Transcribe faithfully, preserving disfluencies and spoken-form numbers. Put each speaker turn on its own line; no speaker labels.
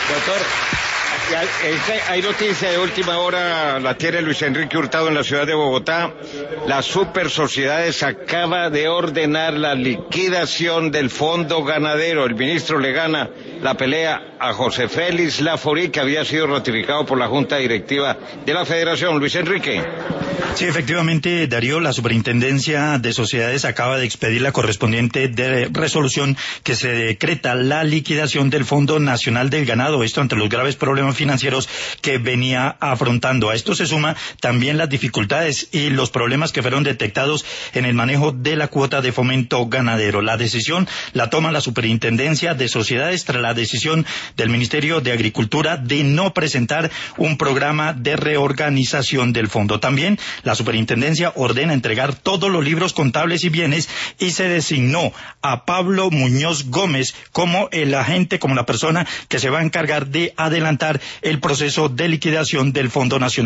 Doctor, hay noticia de última hora, la tiene Luis Enrique Hurtado en la ciudad de Bogotá. La Super Sociedades acaba de ordenar la liquidación del fondo ganadero. El ministro le gana la pelea a José Félix Laforí, que había sido ratificado por la Junta Directiva de la Federación. Luis Enrique.
Sí, efectivamente, Darío, la Superintendencia de Sociedades acaba de expedir la correspondiente de resolución que se decreta la liquidación del Fondo Nacional del Ganado, esto ante los graves problemas financieros que venía afrontando. A esto se suma también las dificultades y los problemas que fueron detectados en el manejo de la cuota de fomento ganadero. La decisión la toma la Superintendencia de Sociedades tras la decisión del Ministerio de Agricultura de no presentar un programa de reorganización del fondo. También la Superintendencia ordena entregar todos los libros contables y bienes y se designó a Pablo Muñoz Gómez como el agente, como la persona que se va a encargar de adelantar el proceso de liquidación del Fondo Nacional.